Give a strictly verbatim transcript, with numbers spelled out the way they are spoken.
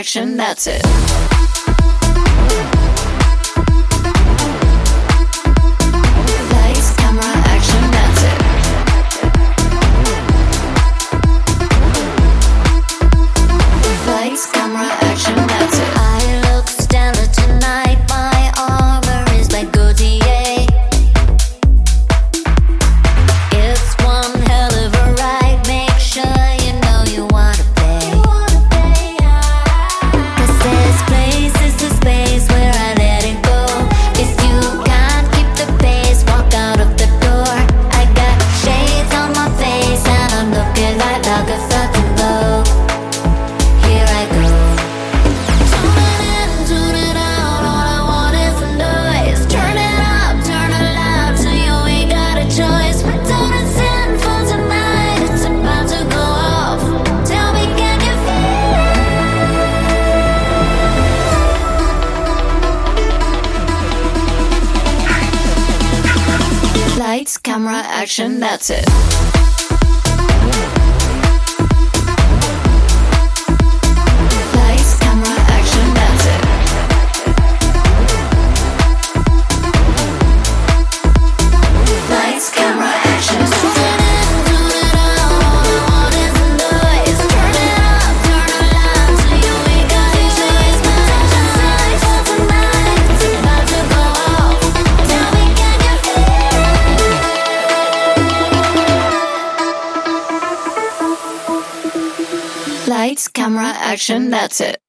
action, that's it. Lights, camera, action, that's it. Lights, camera, action, that's it. I look stellar tonight, my armor is like Gaultier. It's one hell of a ride, make sure you know you wanna pay. Cause this place is the space where I let it go. If you can't keep the pace, walk out of the door. I got shades on my face and I'm looking like like a fucking Vogue. Here I go. Tune it in, tune it out, all I want is the noise. Turn it up, turn it loud, so you ain't got a choice. But don't it's sinful tonight, it's about to go off. Tell me, can you feel it? Lights, camera, action, that's it. Lights, camera, action, that's it. Lights, camera, action. Tune it in, tune it out, all I want is the noise. Turn it up, turn it loud, so you ain't got a choice. But don't you say for tonight, it's about to go off. Tell me, can you feel it? Lights, camera, action, that's it.